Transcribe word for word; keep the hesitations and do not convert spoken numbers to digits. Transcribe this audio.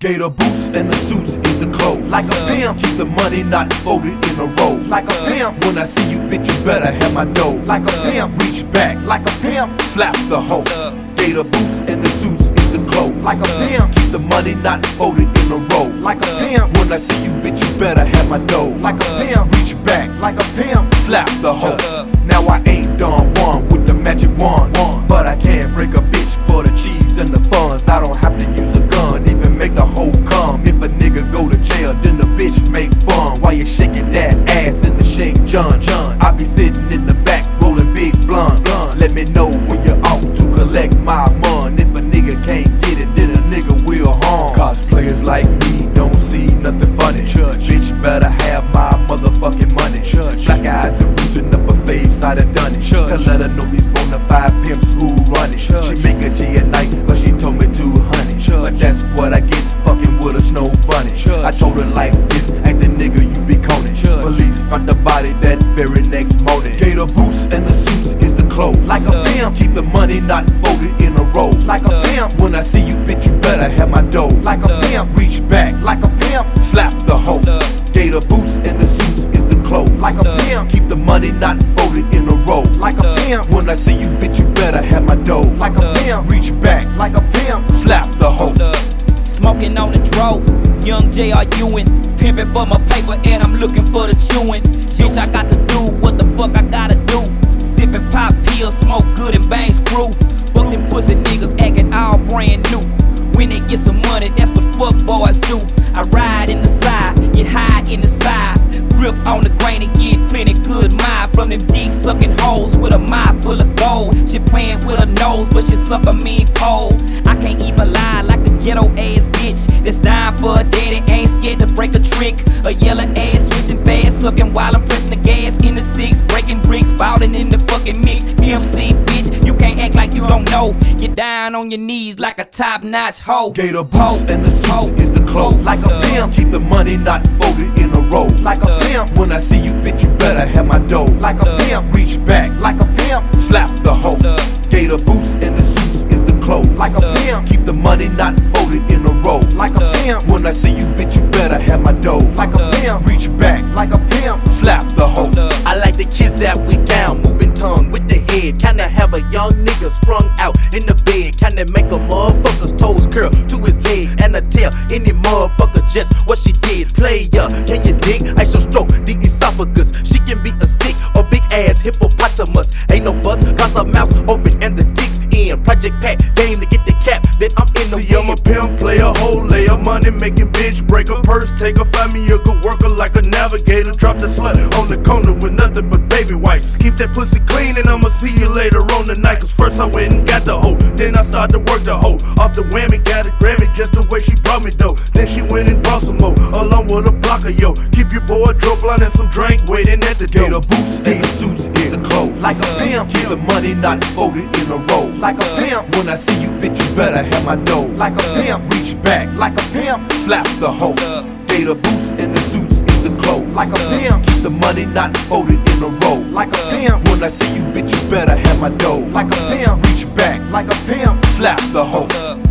Gator boots and the suits is the clothes. Like a pimp, keep the money not folded in a roll. Like a pimp, when I see you, bitch, you better have my dough. Like a pimp, reach back. Like a pimp, slap the hoe. Gator boots and the suits is the clothes. Like a pimp, keep the money not folded in a roll. Like a pimp, when I see you, bitch, you better have my dough. Like a pimp, reach back. Like a pimp, slap the hoe. Now I ain't Don Juan with the magic wand, but I can break a bitch for the cheese and the funds. I don't have to use a gun, even make the hoe come. If a nigga go to jail, then the bitch make fun. While you shaking that ass in the shake John John, I be sitting in the back rolling big blunt. Let me know when you're out to collect my money. If a nigga can't get it, then a nigga will harm. Cosplayers like me don't see nothing funny. Church. Bitch better have my motherfucking money. Church. Black eyes and bruising up her face, I done done it. Church. To let her know these bona fide pimps who run it. Church. She make a G at night, but she told me to honey. Church. But that's what I get fucking with a snow bunny. Church. I told her like this, ain't the nigga you be coning. Church. Police found the body that very next morning. Gator boots and the suits is the clothes. Like a pimp, keep the money not folded in a roll. Like a pimp, when I see you, bitch, you better have my dough. Like a pimp, reach back. Like a pimp, slap the hoe. Gator boots and the suits is the clothes. Like a pimp, keep the money not folded in a roll. Like a pimp, when I see you, bitch, you better have my dough. Like a pimp, reach back. Like a pimp, slap the hoe. Smoking on the dro, young J R Ewing, pimping for my paper and I'm looking for the chewing. Bitch, I got to do what the fuck I gotta do. Sipping pop pills, smoke good and bang screw. Fucking pussy niggas acting all brand new. When they get some money, that's what fuck boys do. I ride in the side, get high in the side. Grip on the grain and get plenty good mind. From them dick sucking hoes with a mouth full of gold. She playing with her nose, but she suck a mean pole. I can't even lie like the ghetto ass bitch that's dying for a daddy, ain't scared to break a trick. A yellow ass switching fast, sucking while I'm pressing the gas in the six, breaking bricks, ballin' in the fucking mix. P M C bitch, you can't act like you don't know. Get down on your knees like a top-notch hoe. Gator boots and the suits is the clothes. Like a pimp, keep the money not folded in a roll. Like a pimp, when I see you, bitch, you better have my dough. Like a pimp, reach back. Like a pimp, slap the hoe. Gator boots and the suits is the clothes. Like a pimp, keep the money not folded in a roll. Like a pimp, when I see you, bitch, you better have my dough. Like a pimp, reach back. Like a pimp, slap the hoe. I like the kids that we down, moving tongue with the head. Kinda have a young nigga sprung out in the bed. Kinda make a motherfucker's toes curl to his leg. And I tell any motherfucker just what she did. Player, can you dig? I shall stroke the esophagus. She can be a stick or big ass hippopotamus. Ain't no bus, cause her mouth's open and the dick's in. Project Pack, game to get the cap, then I'm in the See, I'm a pimp, player, whole layer, money making bitch, break a purse, take a find me a good worker like a navigator. Drop the slut on the corner with nothing but baby wipes. Keep that pussy clean and I'ma see you later on the night. Cause first I went and got the hoe, then I start to work the hoe. Off the whammy, got a Grammy just the way she brought me though. Then she went and brought some more, along with a blocker, yo. Keep your boy drove blind and some drink waiting at the door. Gator boots and the suits is the clothes. Like a pimp, keep the money not folded in a roll. Like a pimp, when I see you, bitch, you better have my dough. Like a pimp, reach back. Like a pimp, slap the hoe. Gator boots and the suits is the clothes. Like a pimp, keep the money not folded in a roll. Like a pimp, when I see you, bitch, you better have my dough. Like a pimp, reach back. Like a pimp, slap the hoe.